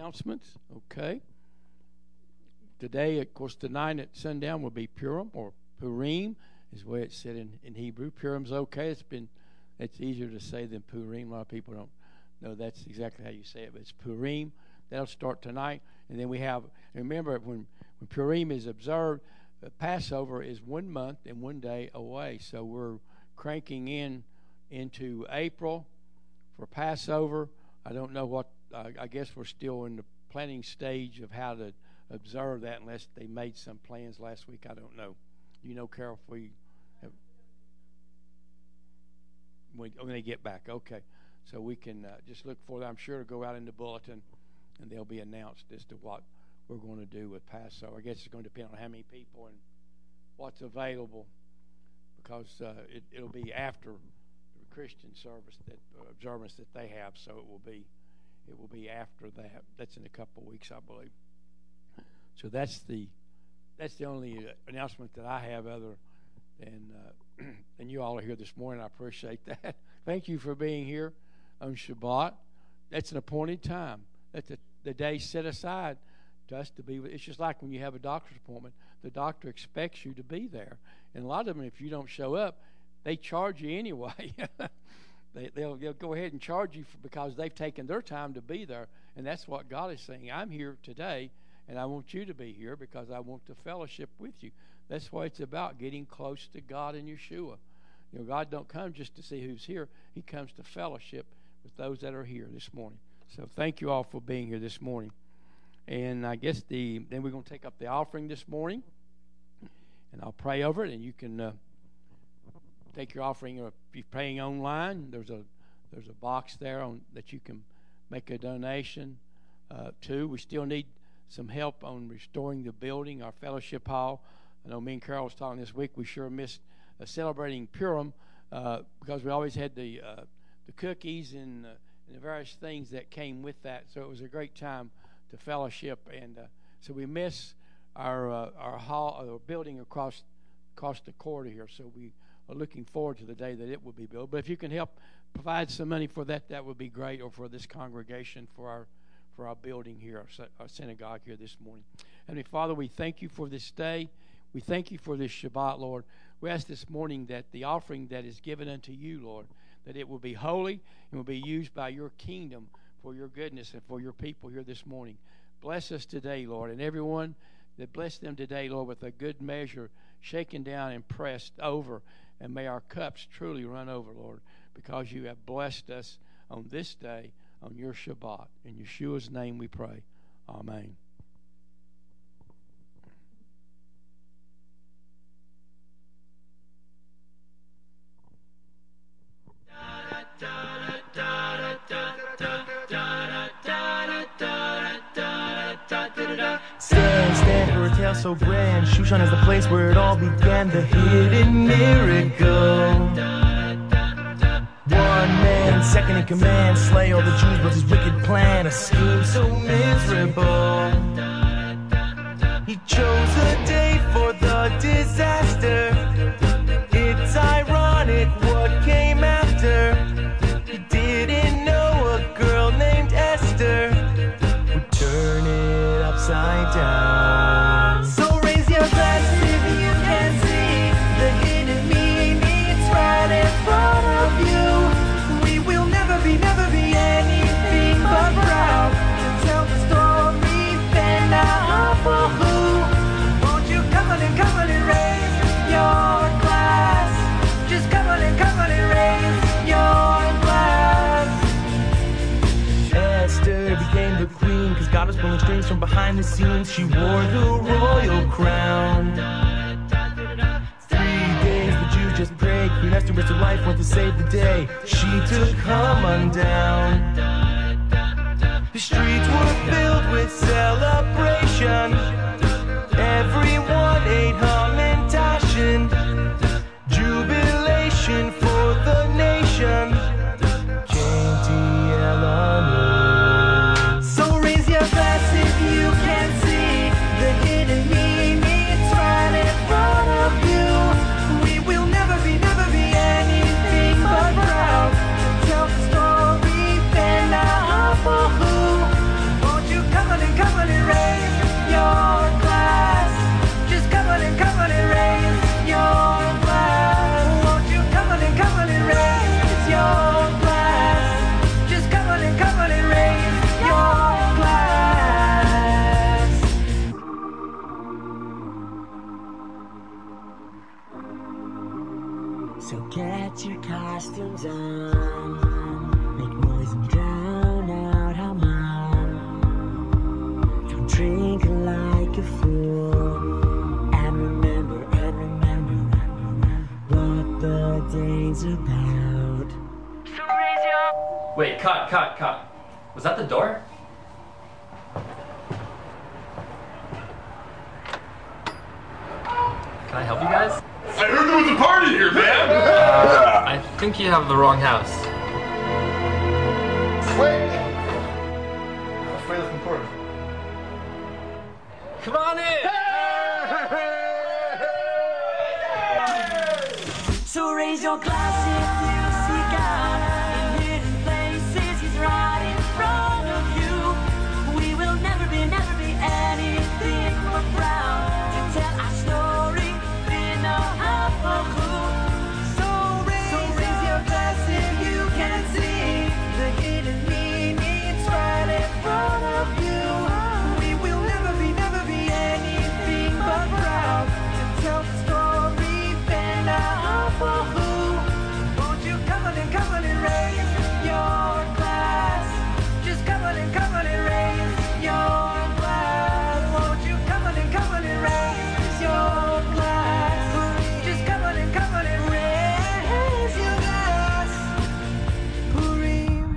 announcements. Okay. Today, of course, tonight at sundown will be Purim, or Purim is the way it's said in Hebrew. Purim's okay. It's easier to say than Purim. A lot of people don't know that's exactly how you say it, but it's Purim. That'll start tonight. And then we have, remember, when Purim is observed, Passover is 1 month and 1 day away. So we're cranking into April for Passover. I don't know what, I guess we're still in the planning stage of how to observe that, unless they made some plans last week. I don't know. You know, Carol, if we have, when they get back. Okay. So we can just look for that. I'm sure to go out in the bulletin, and they'll be announced as to what we're going to do with Passover. I guess it's going to depend on how many people and what's available, because it'll be after the Christian service, that observance that they have. So it will be after that. That's in a couple of weeks, I believe. So that's the only announcement that I have, other than you all are here this morning. I appreciate that. Thank you for being here on Shabbat. That's an appointed time. That's the day set aside to us to be. It's just like when you have a doctor's appointment. The doctor expects you to be there, and a lot of them, if you don't show up, they charge you anyway. They'll go ahead and charge you because they've taken their time to be there, and that's what God is saying. I'm here today, and I want you to be here because I want to fellowship with you. That's why it's about getting close to God and Yeshua. You know, God don't come just to see who's here. He comes to fellowship with those that are here this morning. So thank you all for being here this morning. And I guess then we're going to take up the offering this morning, and I'll pray over it, and you can take your offering. If you're praying online, there's a box there that you can make a donation to. We still need some help on restoring the building, our fellowship hall. I know me and Carol was talking this week. We sure missed celebrating Purim because we always had the cookies and the various things that came with that. So it was a great time to fellowship, and so we miss our hall, our building across the corridor here. So we are looking forward to the day that it will be built. But if you can help provide some money for that, that would be great, or for this congregation, for our building here, our synagogue here this morning. Heavenly Father, we thank you for this day. We thank you for this Shabbat, Lord. We ask this morning that the offering that is given unto you, Lord, that it will be holy and will be used by your kingdom for your goodness and for your people here this morning. Bless us today, Lord, and everyone that bless them today, Lord, with a good measure, shaken down and pressed over. And may our cups truly run over, Lord, because you have blessed us on this day, on your Shabbat. In Yeshua's name we pray. Amen. Stand for a tale so grand. Shushan is the place where it all began. The hidden miracle. One man, second in command. Slay all the Jews, but his wicked plan. A scheme so miserable. He chose a day for the disaster. It's ironic what came after. He didn't know a girl named Esther would turn it upside down. So raise your glass if you can see the hidden meaning. It's right in front of you. We will never be anything but proud to tell the story. Then now for who? Won't you come on and raise your glass? Just come on and raise your glass. Esther became the queen because God was pulling strings from behind the scenes. She wore the royal crown. 3 days the Jews just prayed. Queen Esther risked her life, went to save the day. She took Haman down. The streets were filled with celebration. Everyone ate Hamantashen. Jubilation for the nation. So raise your glass if you can see the hidden meaning. It's right in front of you. We will never be anything but proud to tell the story. Then now for who? Won't you come So get your costumes on, make noise and drown out our mind. Don't drink like a fool, and remember what the day's about. So raise your... Wait, cut. Was that the door? Can I help you guys? I heard there was a party here, man! I think you have the wrong house. Wait! That's Freda's Concordance. Come on in! So raise your glass if you see God in hidden places. He's right in front of you. We will never be anything but proud to tell our story in a half a clue. So raise your glass if you can see the hidden meanings right in front of you. We will never be anything but proud to tell the story in a half a clue. Won't you come on and raise your glass? Just come on and raise your glass. Won't you come on and raise your glass? Just come on and raise your glass. Purim.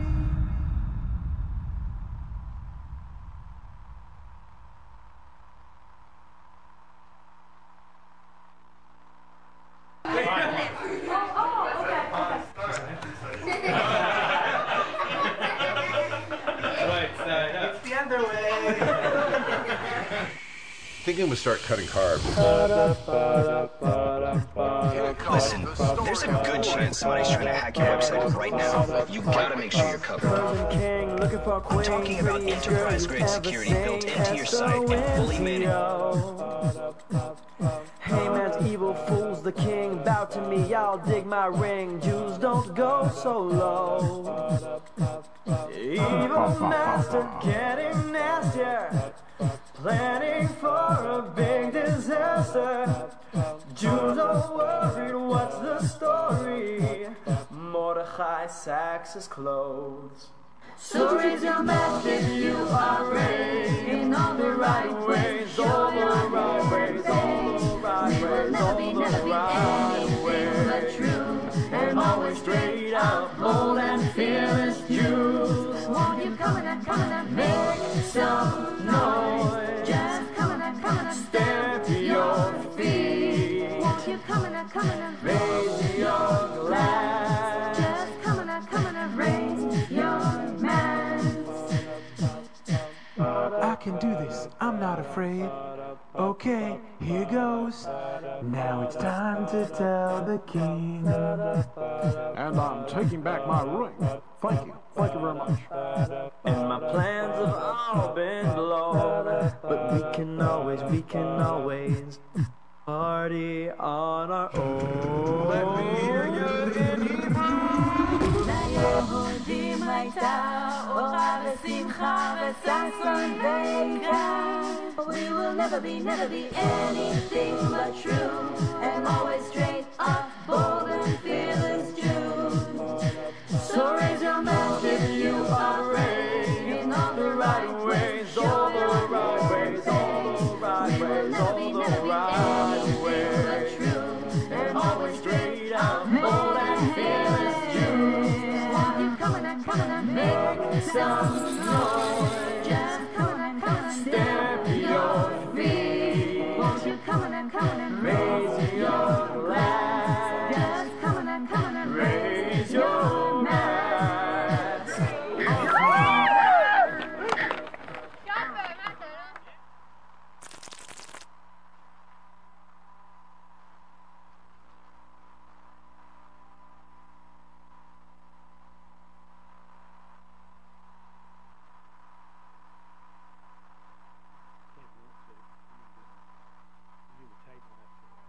Thinking we'll start cutting carbs. Listen, there's a good chance somebody's trying to hack your website right now. You gotta make sure you're covered. I'm talking about enterprise-grade security built into your site and fully managed. Haman's evil fools the king. Bow to me, I'll dig my ring. Jews don't go so low. Evil master getting nastier, planning for a big disaster. Jews are worried, what's the story? Mordechai sacks his clothes. So raise your mask if you are raised in all the right ways, all the right ways, all the right ways, all the right ways. But true and always straight out, bold and fearless Jews. Won't you come and make some noise? Just come and stamp your feet. Won't you come and raise your glass? Just come and raise your mask. I can do this, I'm not afraid. Okay, here goes. Now it's time to tell the king. And I'm taking back my ring. Thank you very much. And my plans have all been blown, but we can always party on our own. Let me hear you in Hebrew. We will never be anything but true and always straight up, bold and fearless Jews. So raise your mask if you are raised in all the right ways, all the right ways, all the right ways, all the right ways, and always straight up, bold and fearless Jews. Won't you come and make some noise? Just come and stamp your feet. Won't you come and raise your glass? Just come and raise your mask. You can table that for a while.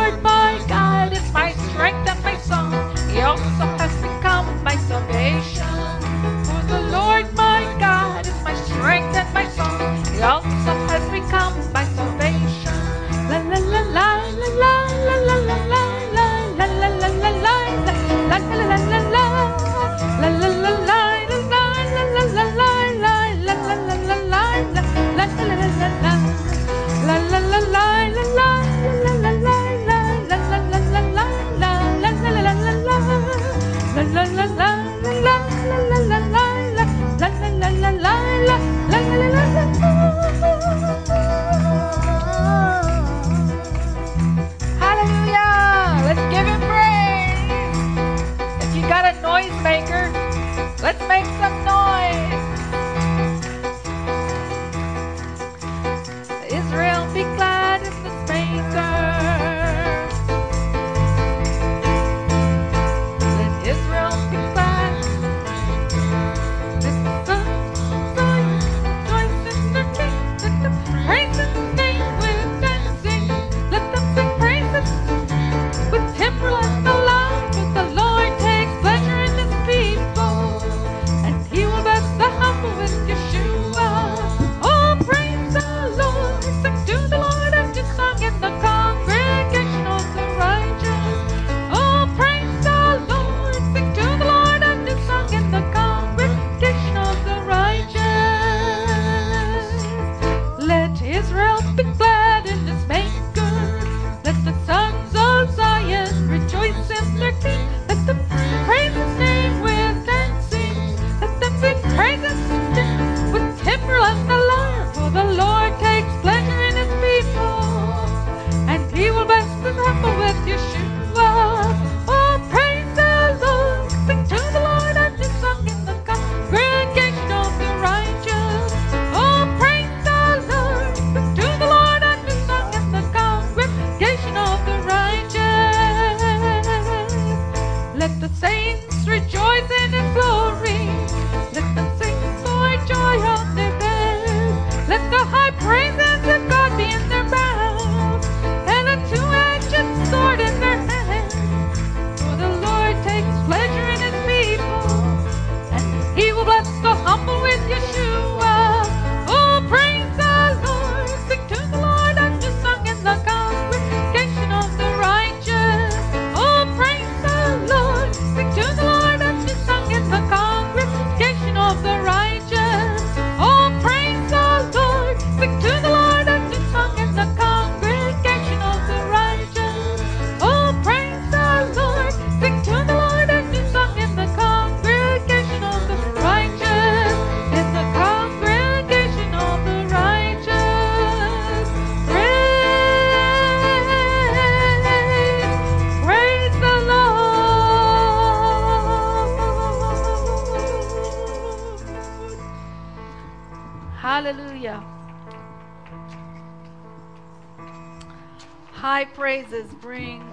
High praises bring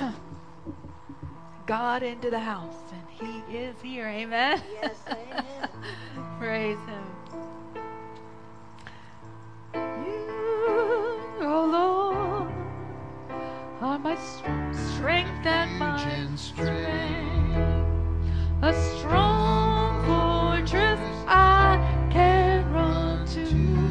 God into the house, and He is here. Amen. Yes, amen. Praise Him. You, oh Lord, are my strength and my strength, a strong fortress I can run to.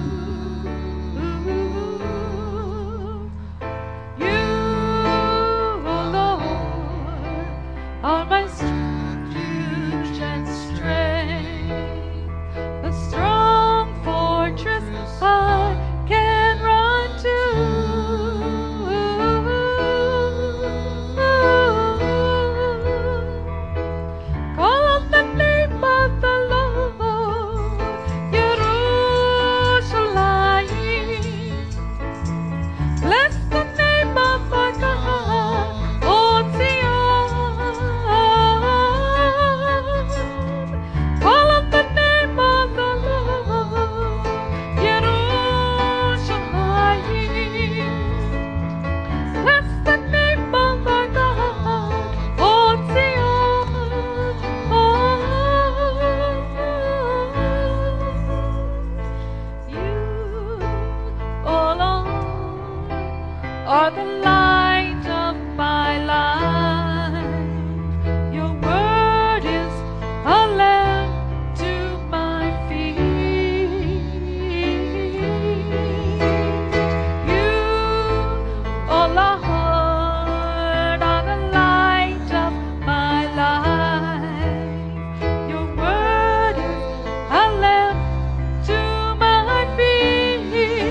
You, oh Lord, are my refuge and strength, a strong fortress I can run to. Call on the name of the Lord, Jerusalem. Bless the name of our God, O Zion. Call on the name of the Lord, Jerusalem. Bless the name of our God, O Zion. You, oh Lord, are the light of my life. Your word is a lamp to my feet. You, oh Lord, are the light of my life. Your word is a lamp to my feet.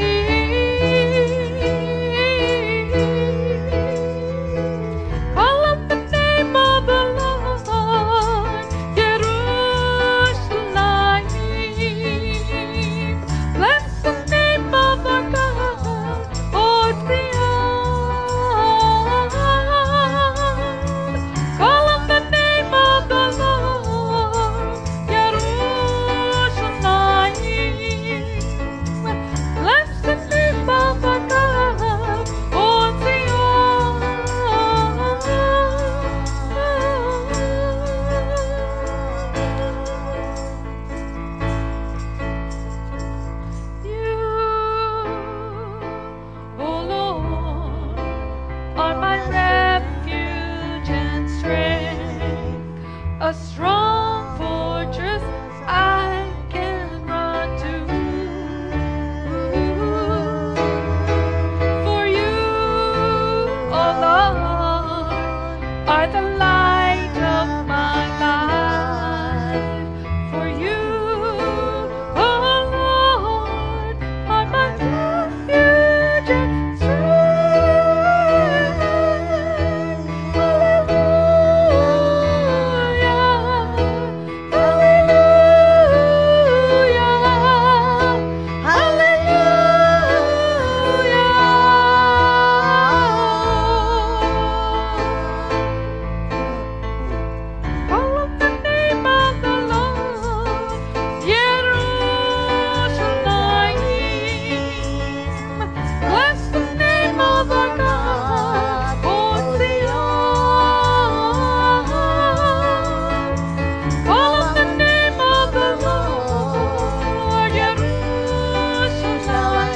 Call on the name of the Lord, Jerusalem. Bless the name of our God, O Zion. Call on the name of the Lord, Jerusalem. Bless the name of our God, O Zion. You, oh Lord, are my refuge and strength, a strong fortress I can run to. For you, oh Lord, are the light of my life. For you, oh Lord, are my refuge and strength. Hallelujah, hallelujah, hallelujah. Call on the name of the Lord, Jerusalem. Bless the name of our God, O Zion. Call on the name of the Lord, Jerusalem.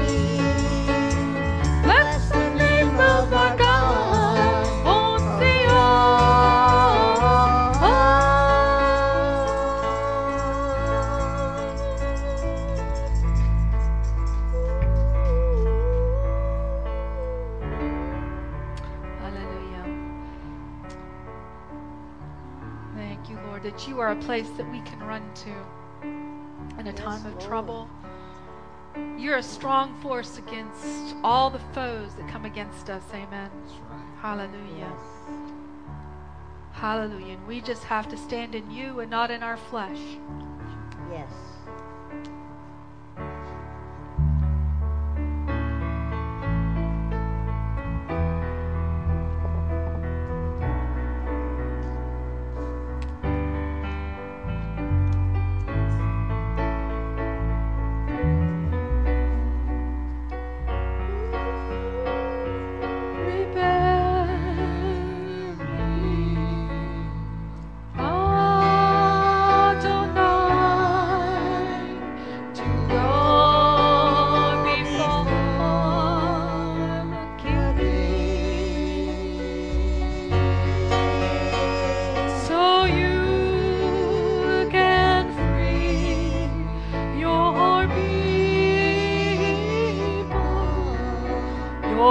Bless the name of our God, O Hallelujah. Thank you, Lord, that you are a place that we can run to in a time of trouble. You're a strong force against all the foes that come against us. Amen. Hallelujah. Hallelujah. And we just have to stand in you and not in our flesh. Yes.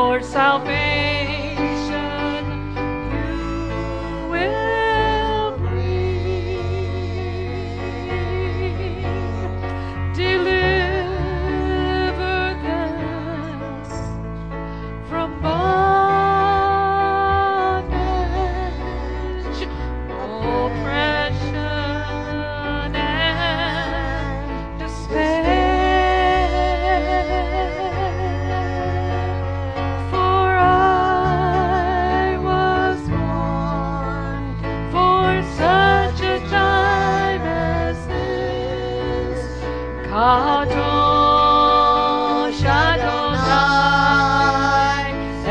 for salvation you will bring. Deliver them from bondage, oppression, and despair. For I was born for such a time as this. Kadosh Adonai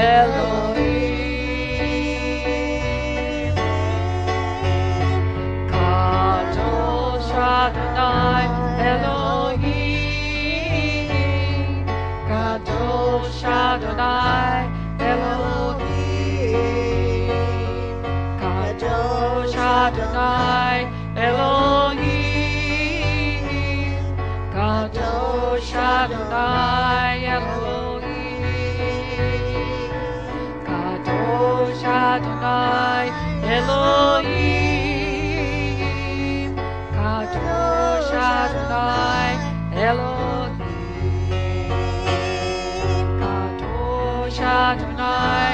Elohim. Kadosh Adonai Elohim. Kadosh Adonai Elohim. Kadosh Adonai Elohim. Kadosh Adonai Elohim. Kadosh Adonai Elohim. Kadosh Adonai Elohim. Kadosh Adonai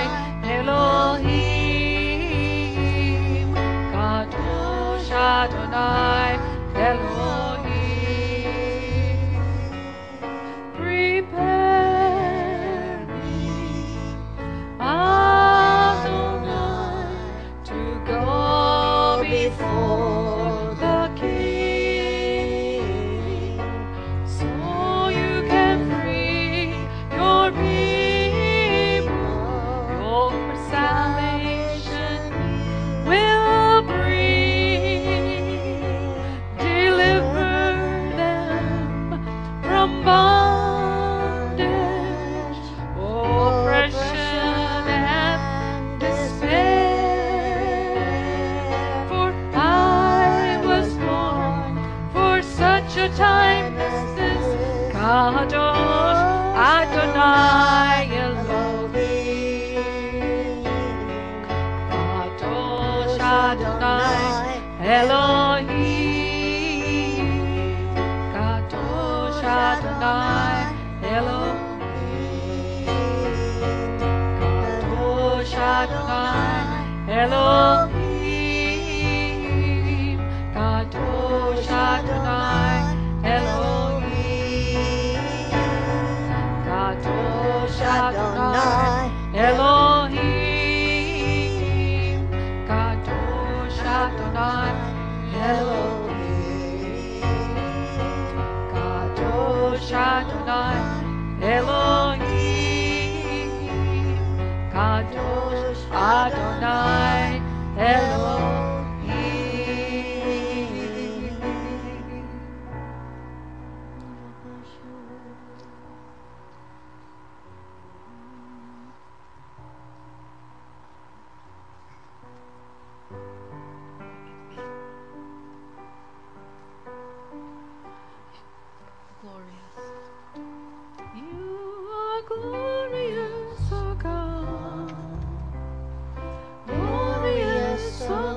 Elohim. Kadosh Adonai Elohim. Prepare me, Adonai, to go before the King, so you can free your people. Your salvation will bring. Deliver them from bondage, oppression, and despair. For I was born for such a time as this. Kadosh Adonai Elohim. Kadosh Adonai Elohim. Kadosh Adonai Elohim. Kadosh Adonai Elohim. Kadosh Adonai Elohim. Kadosh Adonai Elohim. Kadosh Adonai Elohim. Kadosh Adonai Elohim. Kadosh Adonai Elohim. Glorious. You are glorious, oh God. Glorious, oh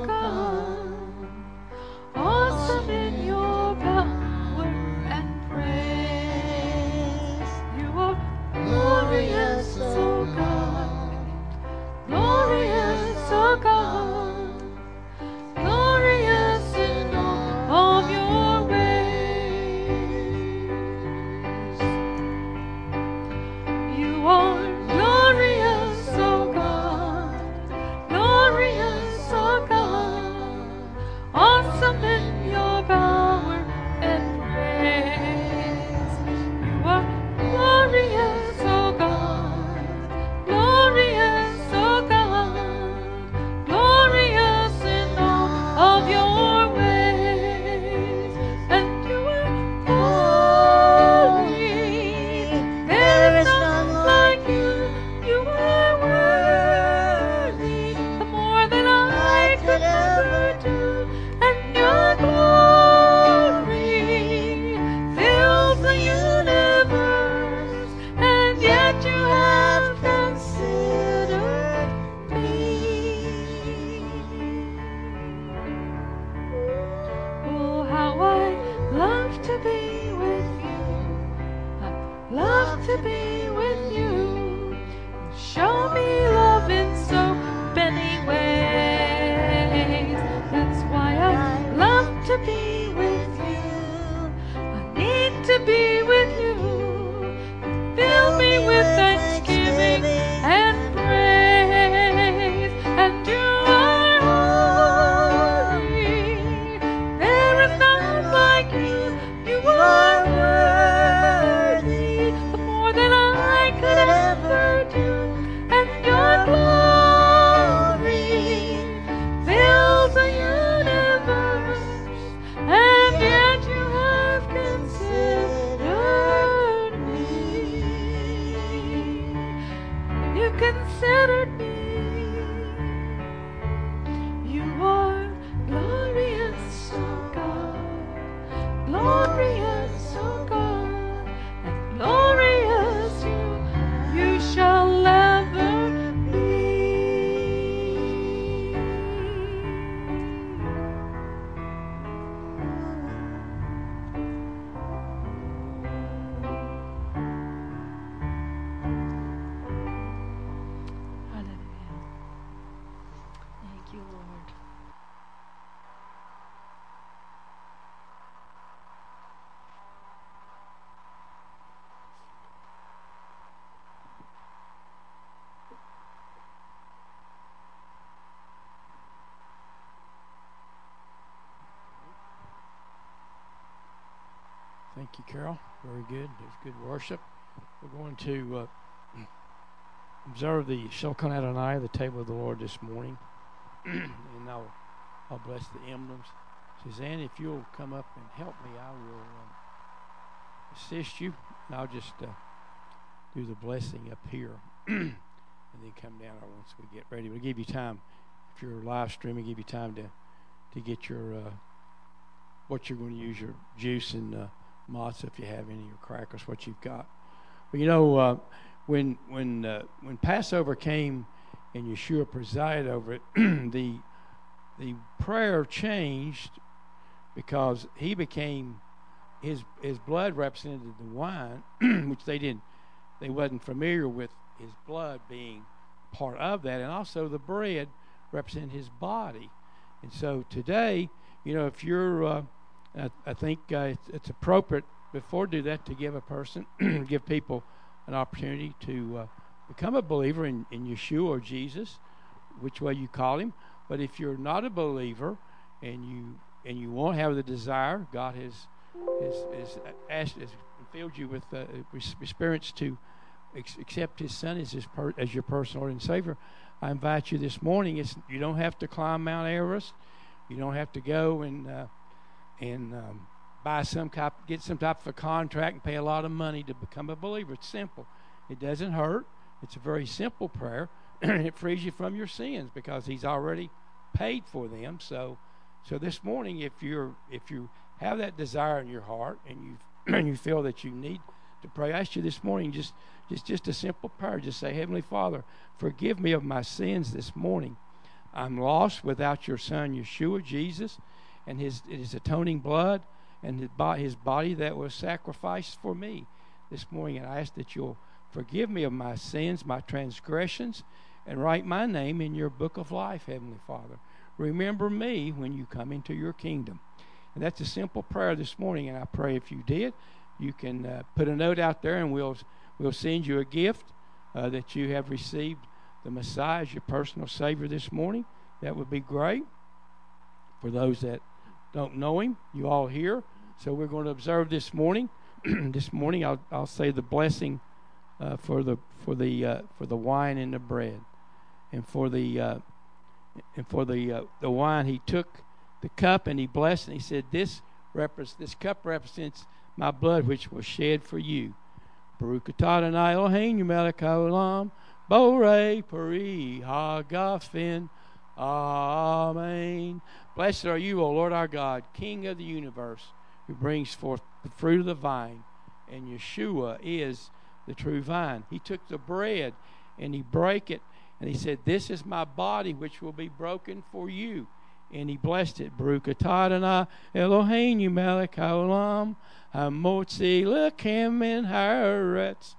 considered me. You are glorious, oh God, glorious, oh God, and glorious you shall ever be. Hallelujah. Thank you, Lord. Thank you, Carol. Very good. There's good worship. We're going to observe the Shulchan Adonai, the table of the Lord, this morning. And I'll bless the emblems. Suzanne, if you'll come up and help me, I will assist you. And I'll just do the blessing up here. And then come down once we get ready. We'll give you time, if you're live streaming, give you time to get your what you're going to use, your juice and matzah, if you have any, or crackers, what you've got. But you know, when Passover came and Yeshua presided over it, the prayer changed because he became his blood represented the wine, which they wasn't familiar with his blood being part of that, and also the bread represented his body. And so today, you know, if you're I think it's appropriate before do that to give a person, give people an opportunity to become a believer in Yeshua or Jesus, which way you call him. But if you're not a believer and you won't have the desire, God has filled you with experience to accept His Son as your personal Lord and Savior, I invite you this morning. You don't have to climb Mount Everest. You don't have to go and get some type of a contract and pay a lot of money to become a believer. It's simple. It doesn't hurt. It's a very simple prayer. It frees you from your sins because He's already paid for them. So this morning, if you have that desire in your heart and you feel that you need to pray, I ask you this morning just a simple prayer. Just say, Heavenly Father, forgive me of my sins this morning. I'm lost without your Son, Yeshua, Jesus, and his atoning blood and his body that was sacrificed for me this morning. And I ask that you'll forgive me of my sins, my transgressions, and write my name in your book of life, Heavenly Father. Remember me when you come into your kingdom. And that's a simple prayer this morning, and I pray if you did, you can put a note out there, and we'll send you a gift that you have received the Messiah as your personal Savior this morning. That would be great. For those that don't know Him, you all here. So we're going to observe this morning. This morning, I'll say the blessing for the wine and the bread, and for the wine. He took the cup and He blessed, and He said, "This cup represents my blood, which was shed for you. Baruch atah Adonai Eloheinu melech haolam, borei peri hagafen." Amen. Blessed are you, O Lord our God, King of the universe, who brings forth the fruit of the vine, and Yeshua is the true vine. He took the bread and He brake it, and He said, "This is my body, which will be broken for you." And He blessed it. Baruch atah Adonai Eloheinu melech haolam, hamotzi lechem min haaretz.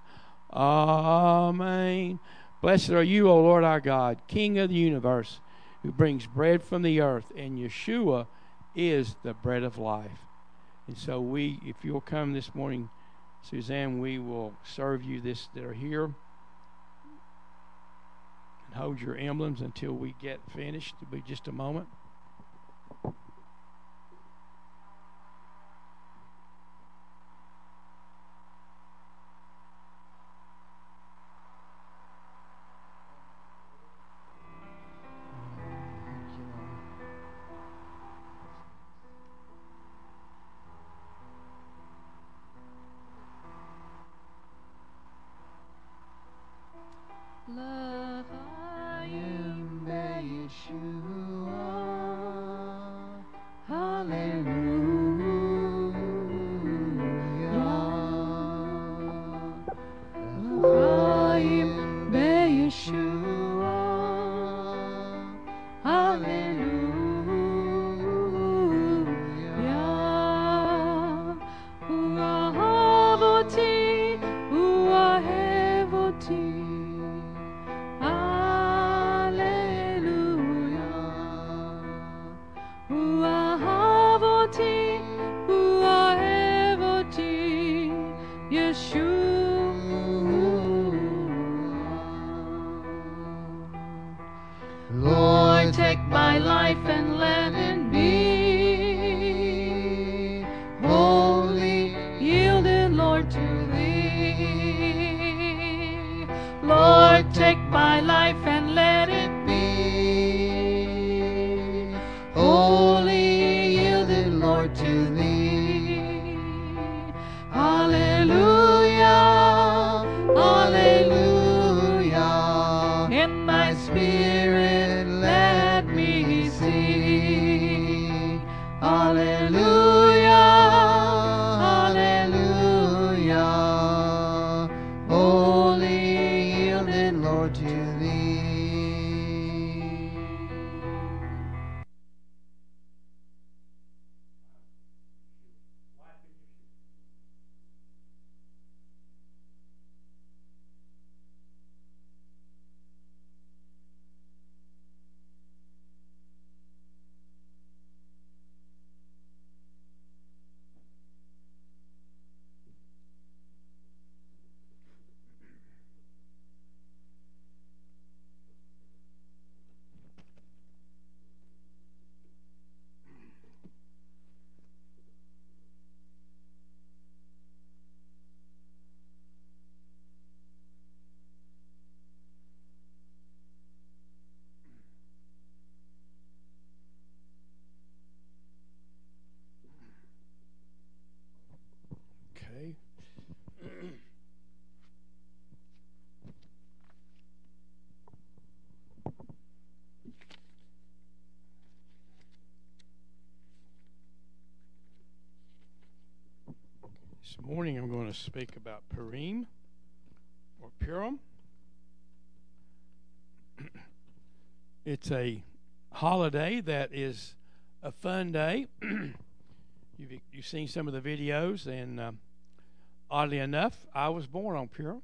Amen. Blessed are you, O Lord our God, King of the universe, who brings bread from the earth, and Yeshua is the bread of life. And so if you'll come this morning, Suzanne, we will serve you that are here. And hold your emblems until we get finished. It'll be just a moment. Love Ephraim Yeshua, hallelujah. Uahavoti, uahevoti, hallelujah. Uahavoti, uahevoti, Yeshua. Lord, take my life and let it be wholly yielded, Lord, to Thee. Lord, take my life and let it be wholly yielded, Lord, to Thee. Hallelujah, hallelujah. In Thy Spirit let me see. Hallelujah, hallelujah. Wholly yielded, Lord, to Thee. Okay. This morning I'm going to speak about Purim or Purim. It's a holiday that is a fun day. You've seen some of the videos, and oddly enough, I was born on Purim.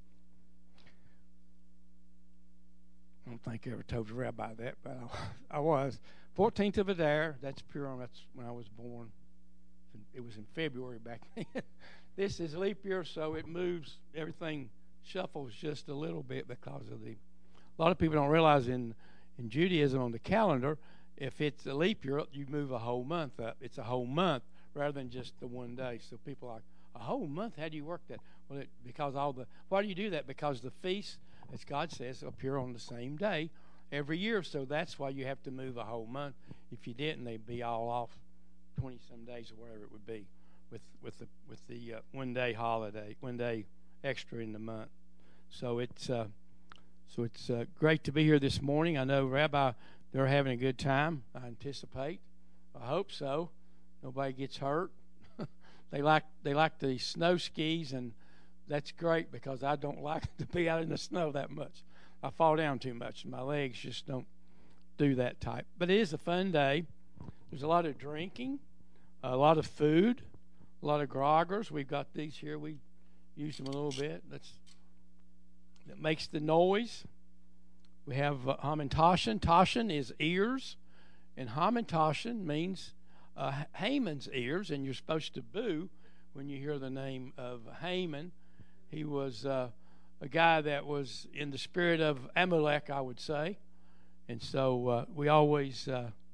I don't think I ever told the rabbi that, but I was. 14th of Adar, that's Purim. That's when I was born. It was in February back then. This is leap year, so it moves. Everything shuffles just a little bit because of a lot of people don't realize in Judaism on the calendar, if it's a leap year, you move a whole month up. It's a whole month rather than just the one day. So people are like, a whole month? How do you work that? Well, why do you do that? Because the feasts, as God says, appear on the same day every year. So that's why you have to move a whole month. If you didn't, they'd be all off 20-some days or whatever it would be with the one day holiday, one day extra in the month. So it's great to be here this morning. I know Rabbi, they're having a good time. I anticipate. I hope so. Nobody gets hurt. They like the snow skis, and that's great because I don't like to be out in the snow that much. I fall down too much. My legs just don't do that type. But it is a fun day. There's a lot of drinking, a lot of food, a lot of groggers. We've got these here. We use them a little bit. That makes the noise. We have Hamantashen. Tashen is ears, and Hamantashen means Haman's ears, and you're supposed to boo when you hear the name of Haman. He was a guy that was in the spirit of Amalek, I would say, and so we always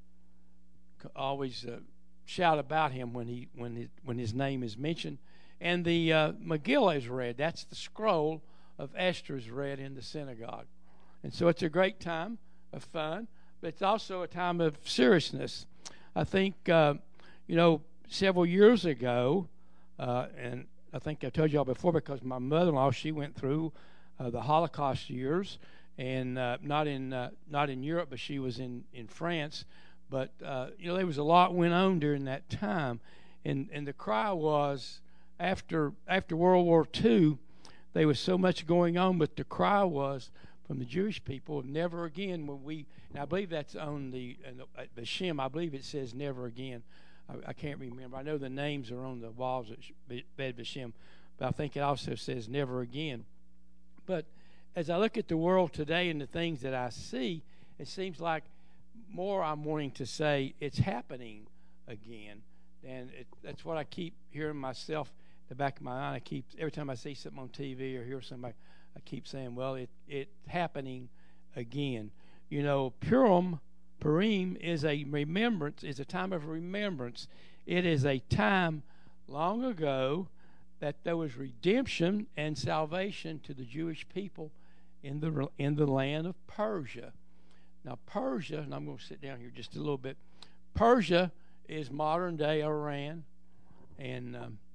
shout about him when his name is mentioned. And the Megillah is read. That's the scroll of Esther is read in the synagogue, and so it's a great time of fun, but it's also a time of seriousness. I think, several years ago, and I think I told y'all before because my mother-in-law, she went through the Holocaust years, and not in Europe, but she was in France. But there was a lot went on during that time, and the cry was after World War II, there was so much going on, but the cry was from the Jewish people, never again. And I believe that's on the Shem. I believe it says never again. I can't remember. I know the names are on the walls at Beth Vashem, but I think it also says never again. But as I look at the world today and the things that I see, it seems like more I'm wanting to say it's happening again. And that's what I keep hearing myself in the back of my mind. Every time I see something on TV or hear somebody, I keep saying, well, it's happening again. Purim is a remembrance, is a time of remembrance. It is a time long ago that there was redemption and salvation to the Jewish people in the land of Persia. Now, Persia, and I'm going to sit down here just a little bit. Persia is modern-day Iran, and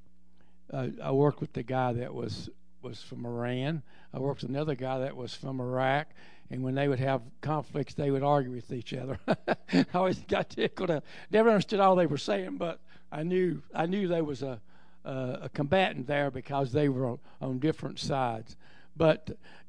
I worked with the guy that was from Iran. I worked with another guy that was from Iraq, and when they would have conflicts, they would argue with each other. I always got tickled. Never understood all they were saying, but I knew there was a combatant there because they were on different sides. But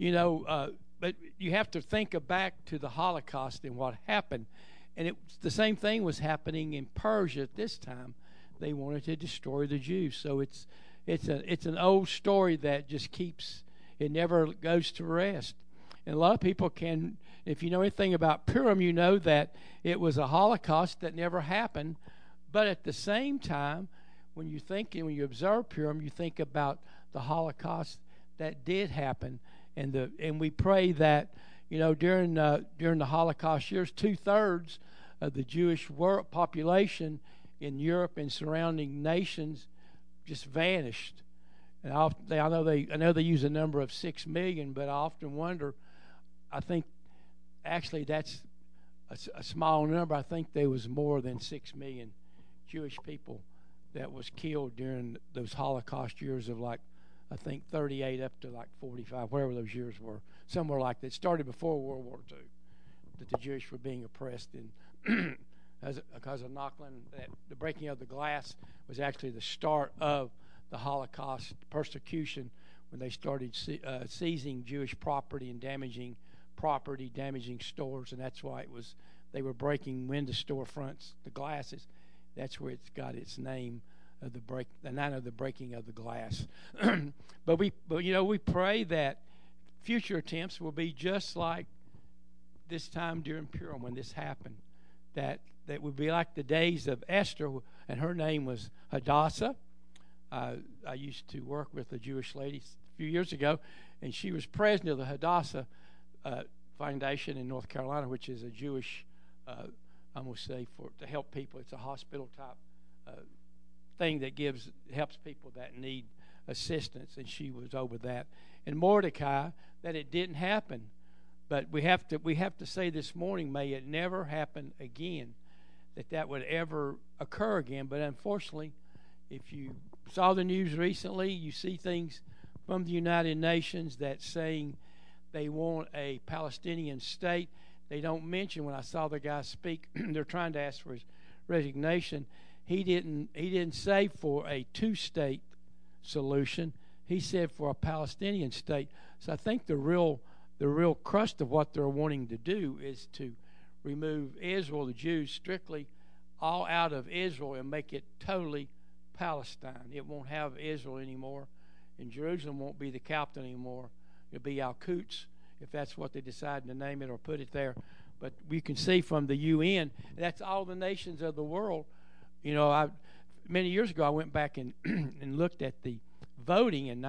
but you have to think back to the Holocaust and what happened, and the same thing was happening in Persia at this time. They wanted to destroy the Jews, so it's an old story that just it never goes to rest. And a lot of people if you know anything about Purim, you know that it was a Holocaust that never happened. But at the same time, when you observe Purim, you think about the Holocaust that did happen, and we pray that during the Holocaust years, 2/3 of the Jewish population in Europe and surrounding nations just vanished. And I know they use a number of 6 million, but I often wonder. I think actually that's a small number. I think there was more than 6 million Jewish people that was killed during those Holocaust years of I think 38 up to 45, whatever those years were, somewhere like that. It started before World War II, that the Jewish were being oppressed because of Naklan. The breaking of the glass was actually the start of the Holocaust persecution when they started seizing Jewish property and damaging stores, and that's why they were breaking window storefronts, the glasses. That's where it's got its name of the breaking of the glass. But we pray that future attempts will be just like this time during Purim when this happened. That would be like the days of Esther, and her name was Hadassah. I used to work with a Jewish lady a few years ago, and she was president of the Hadassah Foundation in North Carolina, which is a Jewish, I'm going to say, to help people. It's a hospital type thing that helps people that need assistance, and she was over that. And Mordecai, that it didn't happen, but we have to say this morning, may it never happen again, that would ever occur again. But unfortunately, if you saw the news recently, you see things from the United Nations that's saying they want a Palestinian state. They don't mention, when I saw the guy speak, they're trying to ask for his resignation. He didn't say for a two-state solution. He said for a Palestinian state. So I think the real crust of what they're wanting to do is to remove Israel, the Jews, strictly all out of Israel and make it totally Palestine. It won't have Israel anymore, and Jerusalem won't be the capital anymore. It'll be Al-Quds, if that's what they decide to name it or put it there. But we can see from the UN, that's all the nations of the world. Many years ago, I went back and and looked at the voting in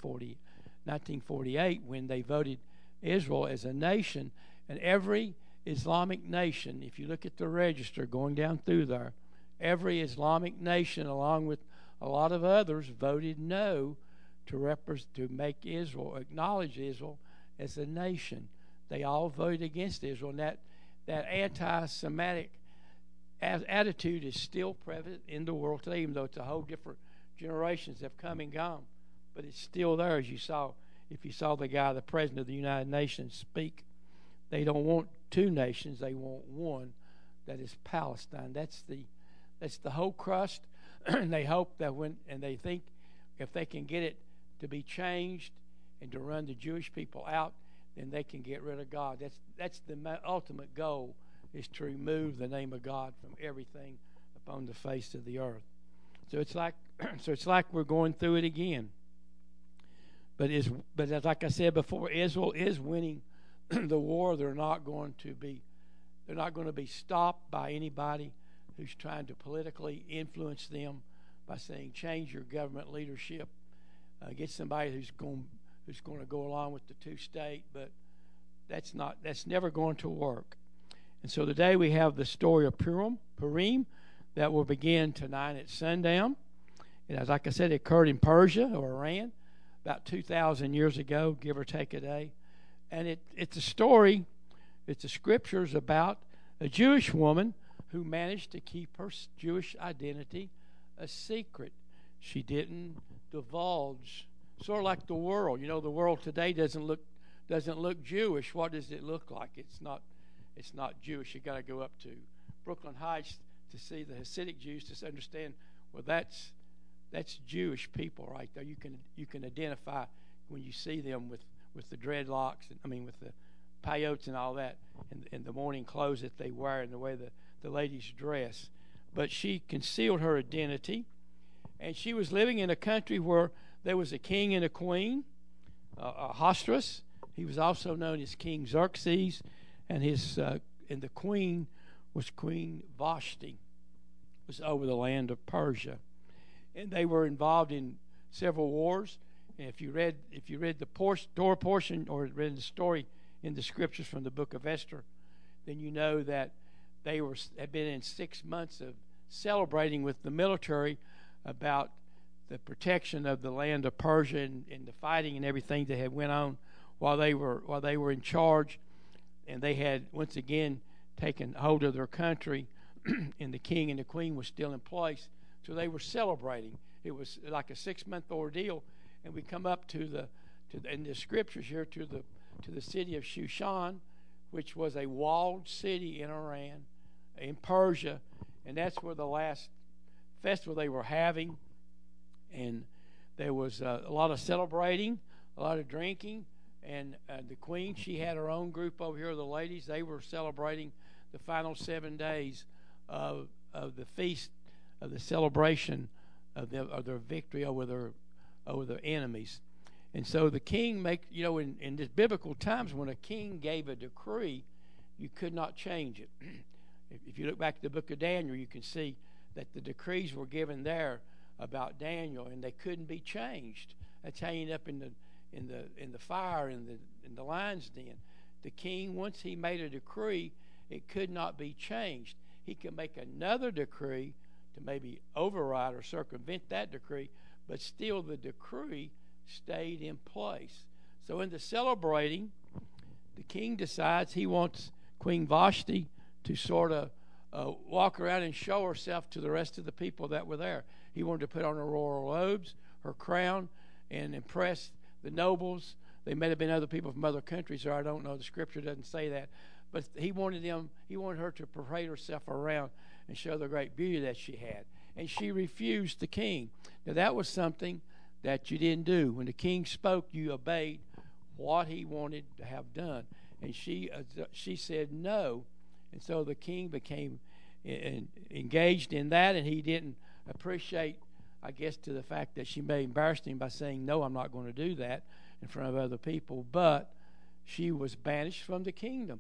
1948 when they voted Israel as a nation, and every Islamic nation, if you look at the register going down through there, every Islamic nation, along with a lot of others, voted no to make Israel, acknowledge Israel as a nation. They all voted against Israel, and that anti-Semitic attitude is still prevalent in the world today, even though it's a whole different generations have come and gone. But it's still there, as you saw if you saw the president of the United Nations, speak, they don't want two nations; they want one, that is Palestine. That's the whole crust. And they hope that they think if they can get it to be changed and to run the Jewish people out, then they can get rid of God. That's the ultimate goal, is to remove the name of God from everything upon the face of the earth. So it's like we're going through it again. But as like I said before, Israel is winning the war. They're not going to be stopped by anybody who's trying to politically influence them by saying change your government leadership, get somebody who's going to go along with the two-state. But that's never going to work. And so today we have the story of Purim that will begin tonight at sundown. And as like I said, it occurred in Persia or Iran about 2,000 years ago, give or take a day. And it's a story, it's the scriptures about a Jewish woman who managed to keep her Jewish identity a secret. She didn't divulge, sort of like the world. You know, the world today doesn't look Jewish. What does it look like? It's not Jewish. You got to go up to Brooklyn Heights to see the Hasidic Jews to understand. Well, that's Jewish people right there. You can identify when you see them with the dreadlocks. With the peyotes and all that, and the morning clothes that they wear and the way the ladies dress. But she concealed her identity, and she was living in a country where there was a king and a queen, Ahasuerus. He was also known as King Xerxes, and the queen was Queen Vashti, was over the land of Persia, and they were involved in several wars. And if you read the Torah portion or read the story in the scriptures from the book of Esther, then you know that they had been in 6 months of celebrating with the military about the protection of the land of Persia and the fighting and everything that had went on while they were in charge, and they had once again taken hold of their country, and the king and the queen was still in place, so they were celebrating. It was like a 6-month ordeal, and we come up in the scriptures here to the city of Shushan, which was a walled city in Iran, in Persia, and that's where the last festival they were having. And there was a lot of celebrating, a lot of drinking, and the queen, she had her own group over here, the ladies. They were celebrating the final 7 days of the feast, of the celebration of their victory over their enemies. And so the king in this biblical times, when a king gave a decree, you could not change it. If you look back at the book of Daniel, you can see that the decrees were given there about Daniel, and they couldn't be changed. That's how you end up in the fire in the lion's den. The king, once he made a decree, it could not be changed. He could make another decree to maybe override or circumvent that decree, but still the decree stayed in place. So in the celebrating, the king decides he wants Queen Vashti to sort of walk around and show herself to the rest of the people that were there. He wanted to put on her royal robes, her crown, and impress the nobles. They may have been other people from other countries, or I don't know. The scripture doesn't say that. But he wanted her to parade herself around and show the great beauty that she had. And she refused the king. Now that was something that you didn't do. When the king spoke, you obeyed what he wanted to have done. And she said no. And so the king became engaged in that, and he didn't appreciate, I guess, to the fact that she may embarrass him by saying, no, I'm not going to do that in front of other people. But she was banished from the kingdom.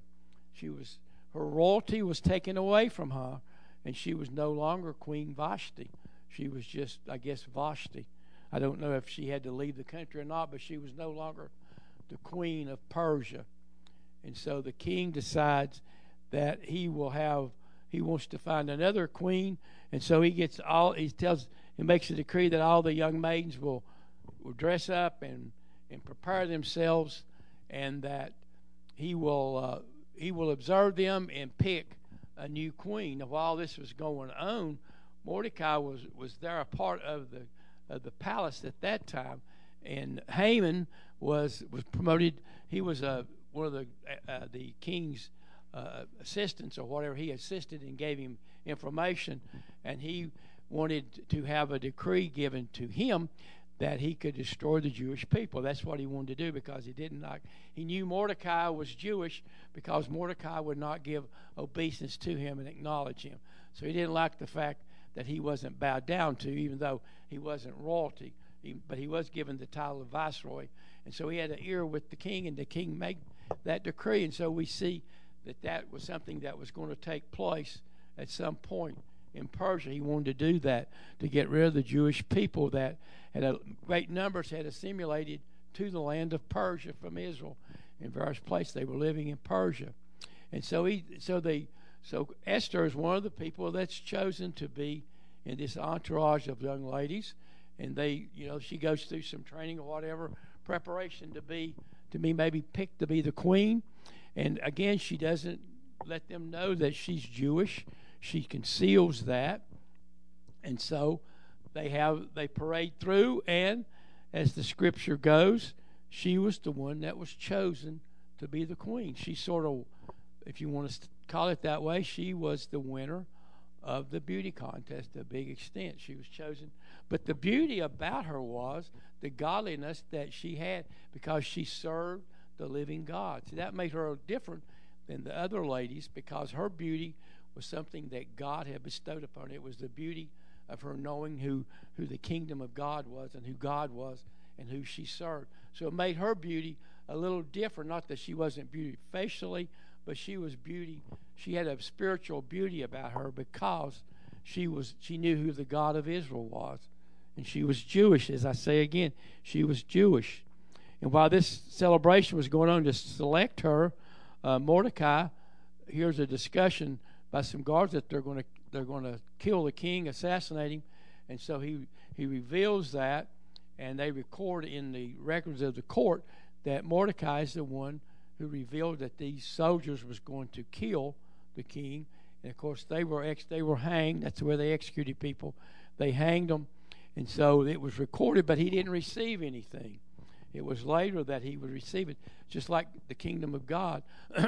Her royalty was taken away from her, and she was no longer Queen Vashti. She was just, I guess, Vashti. I don't know if she had to leave the country or not, but she was no longer the queen of Persia. And so the king decides that he wants to find another queen, and so he makes a decree that all the young maidens will dress up and prepare themselves, and that he will observe them and pick a new queen. Now, while this was going on, Mordecai was there, a part of the palace at that time, and Haman was promoted. He was one of the king's assistants or whatever. He assisted and gave him information, and he wanted to have a decree given to him that he could destroy the Jewish people. That's what he wanted to do, because he didn't like. He knew Mordecai was Jewish, because Mordecai would not give obeisance to him and acknowledge him. So he didn't like the fact that he wasn't bowed down to, even though he wasn't royalty. But he was given the title of viceroy, and so he had an ear with the king, and the king made that decree. And so we see that was something that was going to take place at some point in Persia. He wanted to do that to get rid of the Jewish people that had great numbers had assimilated to the land of Persia from Israel. In various places they were living in Persia, and so Esther is one of the people that's chosen to be in this entourage of young ladies, and she goes through some training or whatever preparation to be maybe picked to be the queen. And again, she doesn't let them know that she's Jewish. She conceals that. And so they parade through, and as the scripture goes, she was the one that was chosen to be the queen. She sort of, if you want to call it that way, she was the winner of the beauty contest to a big extent. She was chosen. But the beauty about her was the godliness that she had, because she served the living God. See, that made her different than the other ladies, because her beauty was something that God had bestowed upon her. It was the beauty of her knowing who the kingdom of God was, and who God was, and who she served. So it made her beauty a little different. Not that she wasn't beauty facially, but she was beauty. She had a spiritual beauty about her, because she knew who the God of Israel was, and she was Jewish. As I say again, she was Jewish. And while this celebration was going on to select her, Mordecai hears a discussion by some guards that they're going to kill the king, assassinate him, and so he reveals that, and they record in the records of the court that Mordecai is the one who revealed that these soldiers was going to kill the king. And of course they were hanged. That's where they executed people. They hanged them, and so it was recorded, but he didn't receive anything. It was later that he would receive it, just like the kingdom of God.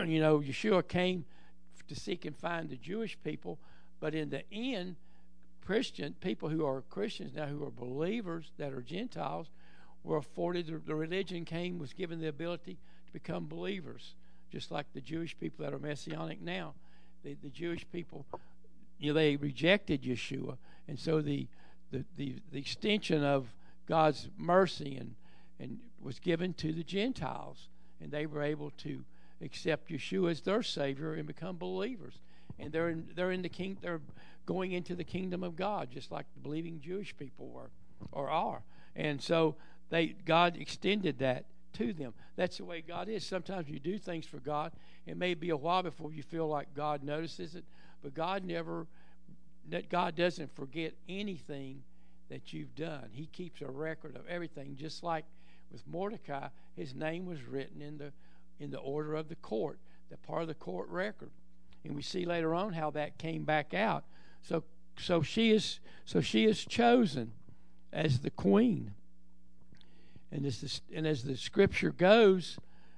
Yeshua came to seek and find the Jewish people, but in the end, Christian people who are Christians now, who are believers that are Gentiles, were afforded the religion was given the ability to become believers, just like the Jewish people that are Messianic now. The Jewish people, they rejected Yeshua, and so the extension of God's mercy and was given to the Gentiles, and they were able to accept Yeshua as their Savior and become believers. And they're in the king. They're going into the kingdom of God, just like the believing Jewish people were or are. And so God extended that to them. That's the way God is. Sometimes you do things for God, it may be a while before you feel like God notices it, but God doesn't forget anything that you've done. He keeps a record of everything, just like with Mordecai, his name was written in the order of the court, the part of the court record. And we see later on how that came back out. So she is chosen as the queen. And as the scripture goes,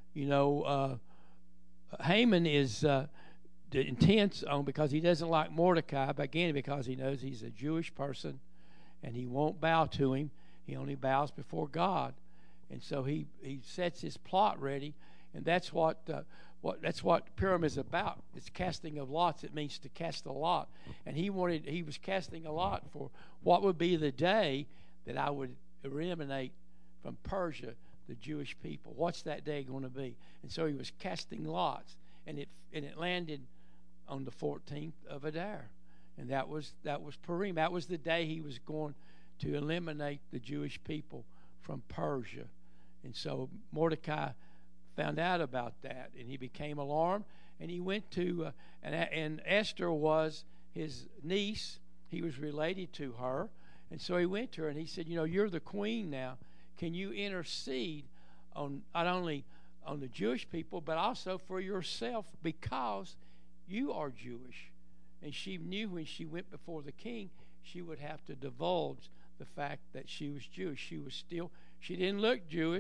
Haman is intense on, because he doesn't like Mordecai, but again because he knows he's a Jewish person, and he won't bow to him. He only bows before God. And so he sets his plot ready, and that's what Purim is about. It's casting of lots. It means to cast a lot. And he was casting a lot for what would be the day that I would eliminate from Persia the Jewish people. What's that day going to be? And so he was casting lots, and it landed on the 14th of Adar, and that was Purim. That was the day he was going to eliminate the Jewish people from Persia. And so Mordecai found out about that, and he became alarmed, and he went to and Esther was his niece. He was related to her, and so he went to her and he said, you're the queen now. Can you intercede on not only on the Jewish people, but also for yourself, because you are Jewish? And she knew when she went before the king, she would have to divulge the fact that she was Jewish. She didn't look Jewish.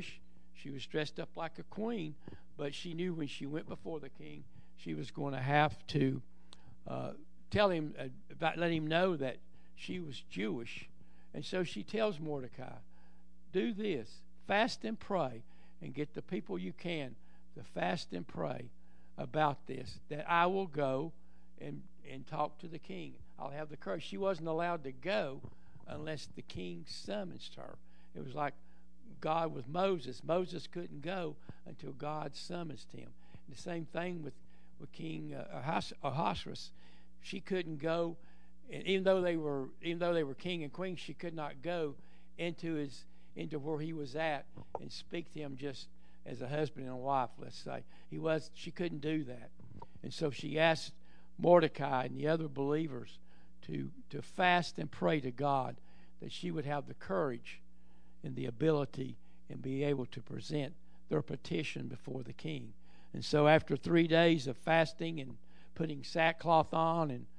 She was dressed up like a queen, but she knew when she went before the king, she was going to have to tell him let him know that she was Jewish. And so she tells Mordecai, do this, fast and pray, and get the people you can to fast and pray about this, that I will go and talk to the king. I'll have the courage. She wasn't allowed to go unless the king summons her. It was like God with Moses. Moses couldn't go until God summons him. And the same thing with King Ahasuerus. She couldn't go, and even though they were king and queen, she could not go into where he was at and speak to him just as a husband and a wife. Let's say she couldn't do that, and so she asked Mordecai and the other believers to fast and pray to God that she would have the courage and the ability and be able to present their petition before the king. And so after 3 days of fasting and putting sackcloth on and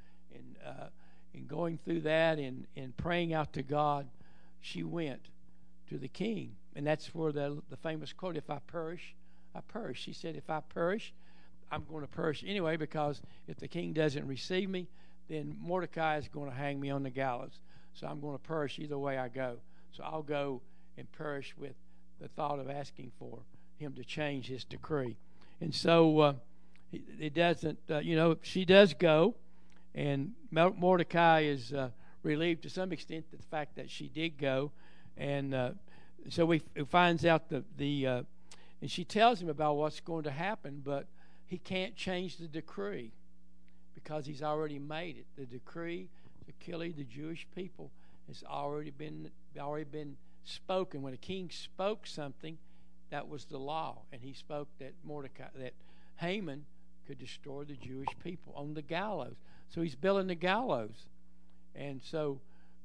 going through that and praying out to God, she went to the king. And that's where the famous quote, if I perish, I perish. She said, if I perish, I'm going to perish anyway, because if the king doesn't receive me, then Mordecai is going to hang me on the gallows. So I'm going to perish either way I go. So I'll go and perish with the thought of asking for him to change his decree. And so it doesn't, she does go, and Mordecai is relieved to some extent at the fact that she did go. And so he finds out and she tells him about what's going to happen, but he can't change the decree because he's already made it. The decree to kill the Jewish people has already been spoken. When a king spoke something, that was the law, and he spoke that Haman could destroy the Jewish people on the gallows. So he's building the gallows, and so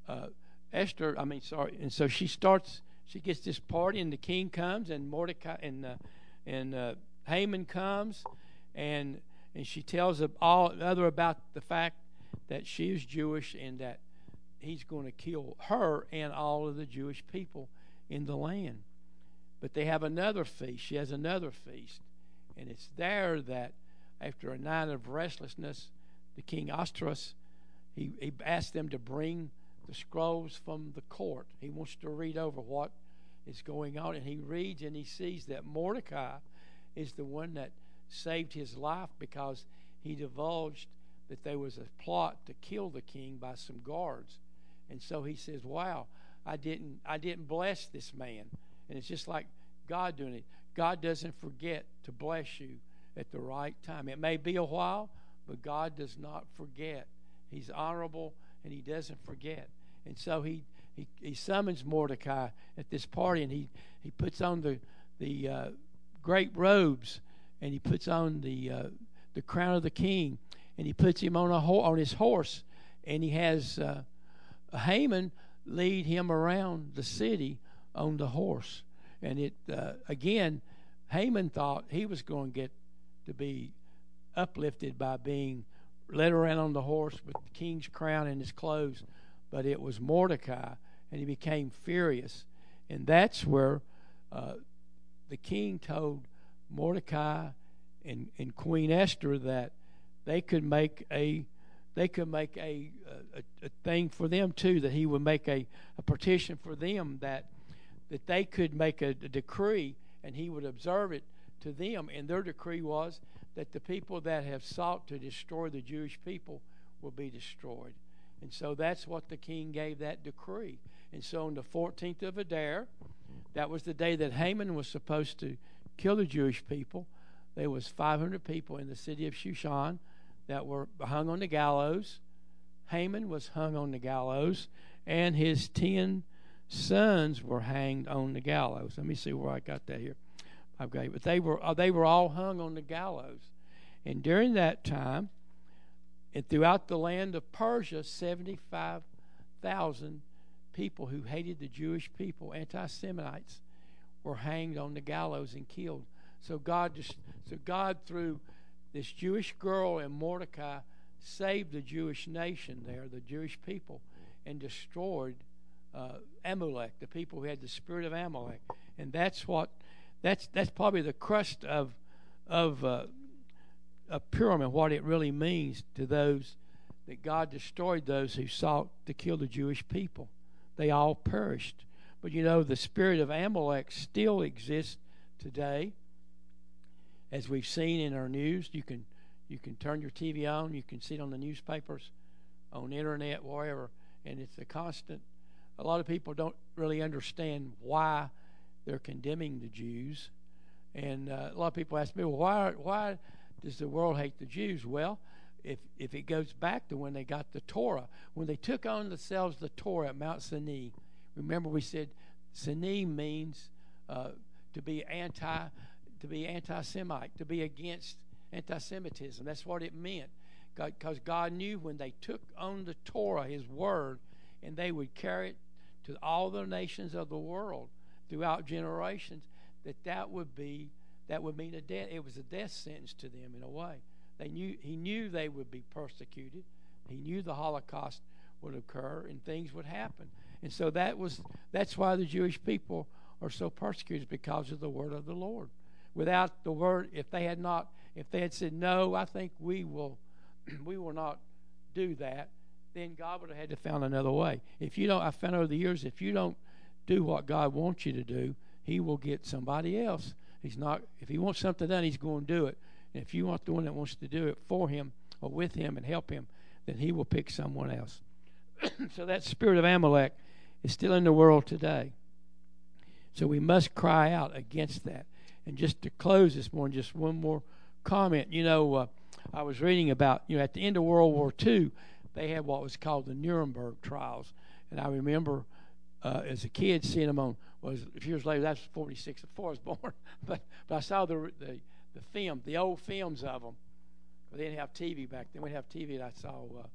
and so she gets this party, and the king comes, and Mordecai and Haman comes, and she tells all other about the fact that she is Jewish and that he's going to kill her and all of the Jewish people in the land. But they have another feast. She has another feast. And it's there that after a night of restlessness, the king Ahasuerus, he asked them to bring the scrolls from the court. He wants to read over what is going on. And he reads and he sees that Mordecai is the one that saved his life because he divulged that there was a plot to kill the king by some guards. And so he says, wow, I didn't bless this man. And it's just like God doing it. God doesn't forget to bless you at the right time. It may be a while, but God does not forget. He's honorable, and he doesn't forget. And so he summons Mordecai at this party, and he puts on the great robes, and he puts on the crown of the king, and he puts him on his horse, and he has Haman lead him around the city on the horse. And again, Haman thought he was going to get to be uplifted by being led around on the horse with the king's crown and his clothes, but it was Mordecai, and he became furious. And that's where the king told Mordecai and Queen Esther that they could make a thing for them too, that he would make a petition for them that they could make a decree, and he would observe it to them. And their decree was that the people that have sought to destroy the Jewish people will be destroyed. And so that's what the king gave that decree. And so on the 14th of Adar, that was the day that Haman was supposed to kill the Jewish people. There was 500 people in the city of Shushan that were hung on the gallows. Haman was hung on the gallows, and his 10 sons were hanged on the gallows. Let me see where I got that here. But they were all hung on the gallows. And during that time, and throughout the land of Persia, 75,000 people who hated the Jewish people, anti-Semites, were hanged on the gallows and killed. So God through this Jewish girl and Mordecai saved the Jewish nation there, the Jewish people, and destroyed Amalek, the people who had the spirit of Amalek. And that's that's probably the crust of Purim and what it really means to those that God destroyed those who sought to kill the Jewish people. They all perished. But you know, the spirit of Amalek still exists today. As we've seen in our news, you can turn your TV on, you can see it on the newspapers, on the internet, wherever, and it's a constant. A lot of people don't really understand why they're condemning the Jews. And a lot of people ask me, well, why does the world hate the Jews? Well, if it goes back to when they got the Torah, when they took on themselves the Torah at Mount Sinai. Remember, we said Sinai means to be anti-Semite, to be against anti-Semitism. That's what it meant, because God knew when they took on the Torah, His Word, and they would carry it to all the nations of the world throughout generations, that would mean a death. It was a death sentence to them in a way. He knew they would be persecuted. He knew the Holocaust would occur and things would happen. And so that's why the Jewish people are so persecuted, because of the word of the Lord. Without the word, if they had said, no, I think we will not do that, then God would have had to found another way. I found over the years, if you don't do what God wants you to do, He will get somebody else. If He wants something done, He's going to do it. And if you want the one that wants to do it for Him or with Him and help Him, then He will pick someone else. So that spirit of Amalek is still in the world today. So we must cry out against that. And just to close this morning, just one more comment. I was reading about, at the end of World War II, they had what was called the Nuremberg trials. And I remember as a kid seeing them a few years later, that's 46 before I was born. But I saw the film, the old films of them. They didn't have TV back then. We didn't have TV. And I saw,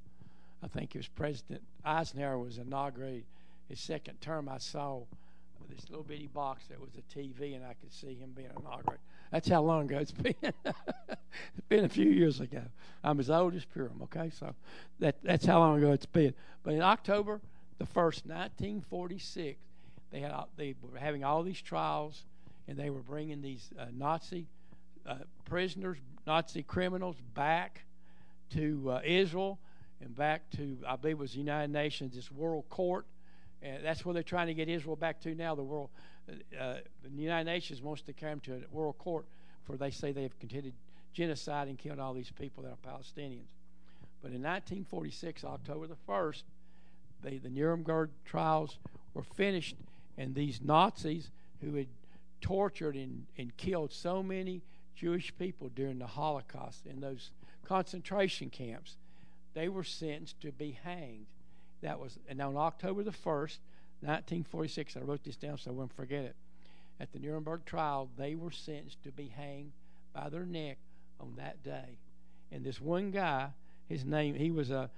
I think it was President Eisenhower was inaugurated his second term. I saw this little bitty box that was a TV, and I could see him being inaugurated. That's how long ago it's been. It's been a few years ago. I'm as old as Purim, okay? So that's how long ago it's been. But in October the 1st, 1946, they were having all these trials, and they were bringing these Nazi prisoners, Nazi criminals back to Israel and back to, I believe it was the United Nations, this world court. And that's where they're trying to get Israel back to now. The United Nations wants to carry them to a world court for they say they have committed genocide and killed all these people that are Palestinians. But in 1946, October the 1st, the Nuremberg trials were finished, and these Nazis who had tortured and killed so many Jewish people during the Holocaust in those concentration camps, they were sentenced to be hanged. And on October the 1st, 1946, I wrote this down so I wouldn't forget it. At the Nuremberg trial, they were sentenced to be hanged by their neck on that day. And this one guy, his name, he was a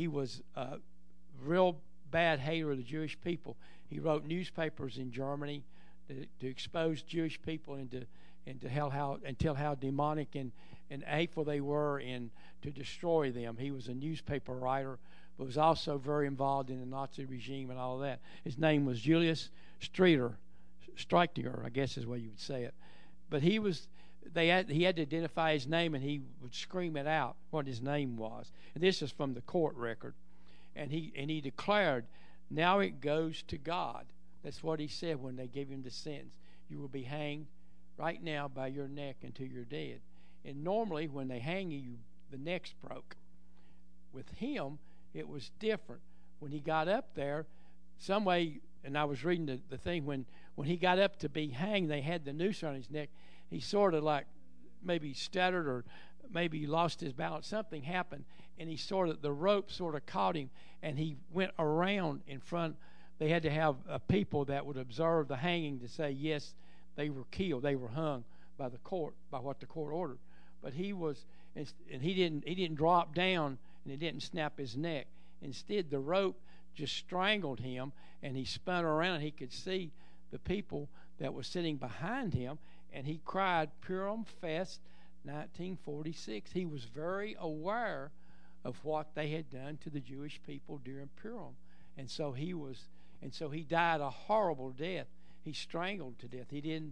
real bad hater of the Jewish people. He wrote newspapers in Germany to expose Jewish people and tell how demonic and hateful they were and to destroy them. He was a newspaper writer, but was also very involved in the Nazi regime and all of that. His name was Julius Streicher, I guess is the way you would say it. But he had to identify his name, and he would scream it out what his name was. And this is from the court record. And he declared, now it goes to God. That's what he said when they gave him the sentence. You will be hanged right now by your neck until you're dead. And normally when they hang you, the neck's broke. With him, it was different. When he got up there, some way, and I was reading the thing, when he got up to be hanged, they had the noose on his neck. He sort of like maybe stuttered or maybe lost his balance. Something happened, and the rope sort of caught him, and he went around in front. They had to have people that would observe the hanging to say, yes, they were killed. They were hung by the court, by what the court ordered. But he didn't drop down, and it didn't snap his neck. Instead, the rope just strangled him, and he spun around. He could see the people that were sitting behind him, and he cried, Purim Fest 1946. He was very aware of what they had done to the Jewish people during Purim. And so he died a horrible death. He strangled to death. He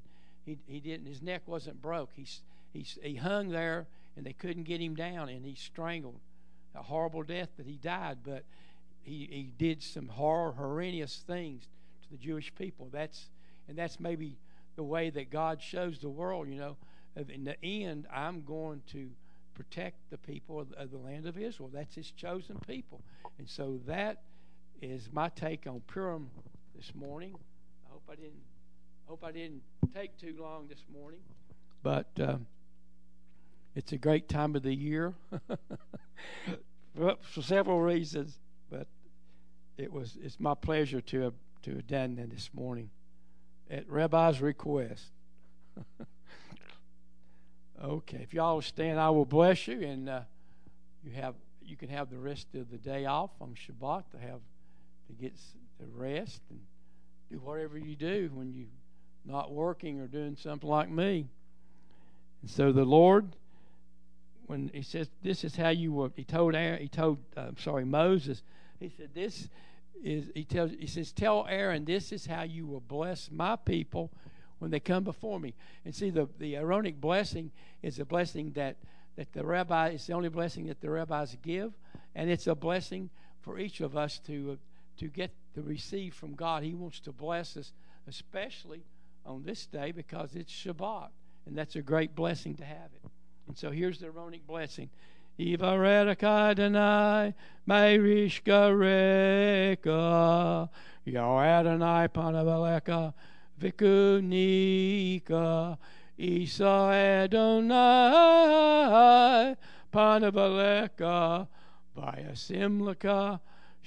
he didn't. His neck wasn't broke. He hung there, and they couldn't get him down, and he strangled. A horrible death that he died, but he did some horrendous things to the Jewish people. That's maybe the way that God shows the world. In the end, I'm going to protect the people of the land of Israel. That's His chosen people, and so that is my take on Purim this morning. I hope I didn't take too long this morning, but it's a great time of the year for several reasons. But it's my pleasure to have done that this morning at Rabbi's request. Okay, if y'all will stand, I will bless you, and you can have the rest of the day off on Shabbat to get to rest and do whatever you do when you're not working or doing something like me. And so the Lord, when He says, "This is how you will," He told Moses. He said, He says, "Tell Aaron, this is how you will bless my people when they come before me." And see, the Aaronic blessing is a blessing that the rabbi, it's the only blessing that the rabbis give, and it's a blessing for each of us to receive from God. He wants to bless us, especially on this day, because it's Shabbat, and that's a great blessing to have it. And so here's the Aaronic blessing. Yivarech Adonai me'rishka reka, Yo Adonai panav alecha v'kunika, Isa Adonai panav alecha v'yasim lecha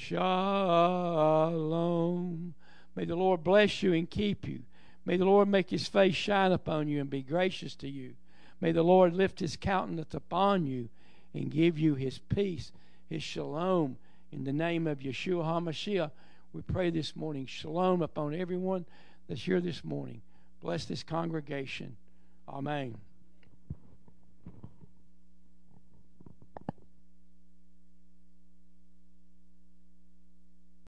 shalom. May the Lord bless you and keep you. May the Lord make His face shine upon you and be gracious to you. May the Lord lift His countenance upon you and give you His peace, His shalom. In the name of Yeshua HaMashiach, we pray this morning, shalom upon everyone that's here this morning. Bless this congregation. Amen.